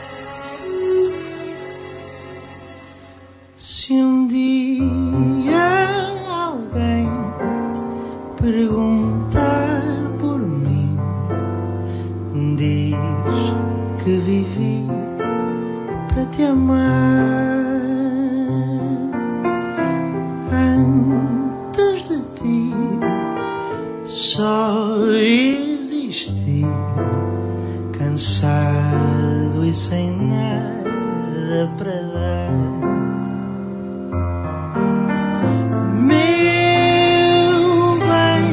Se um dia alguém perguntar por mim, diz que vivi para te amar. Antes de ti só existi, cansado e sem nada para dar. Meu bem,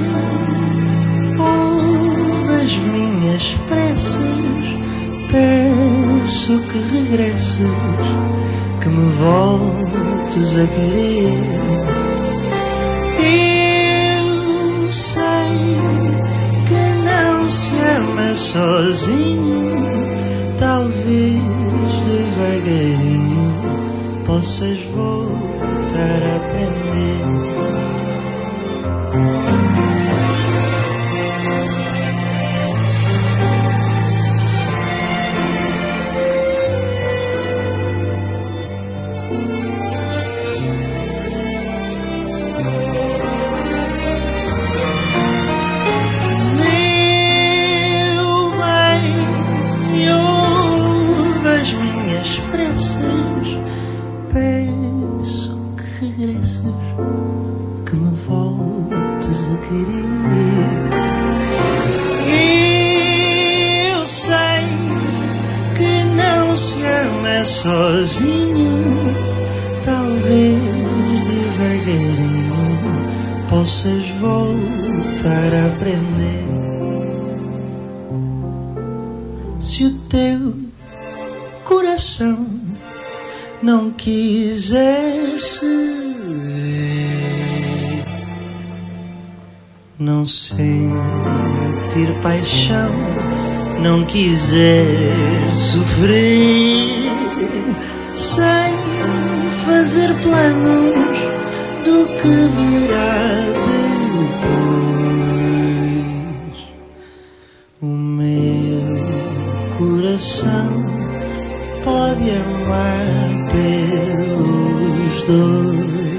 ouve as minhas preces, peço que regresses, que me voltes a querer. Eu sei que não se ama sozinho, talvez devagarinho possas voltar a aprender. Peço que regresses, que me voltes a querer. Eu sei que não se ama sozinho, talvez devagarinho possas voltar a aprender. Se o teu coração não quiser ceder, não sentir paixão, não quiser sofrer, sem fazer planos do que virá depois, o meu coração pode amar pelos dois.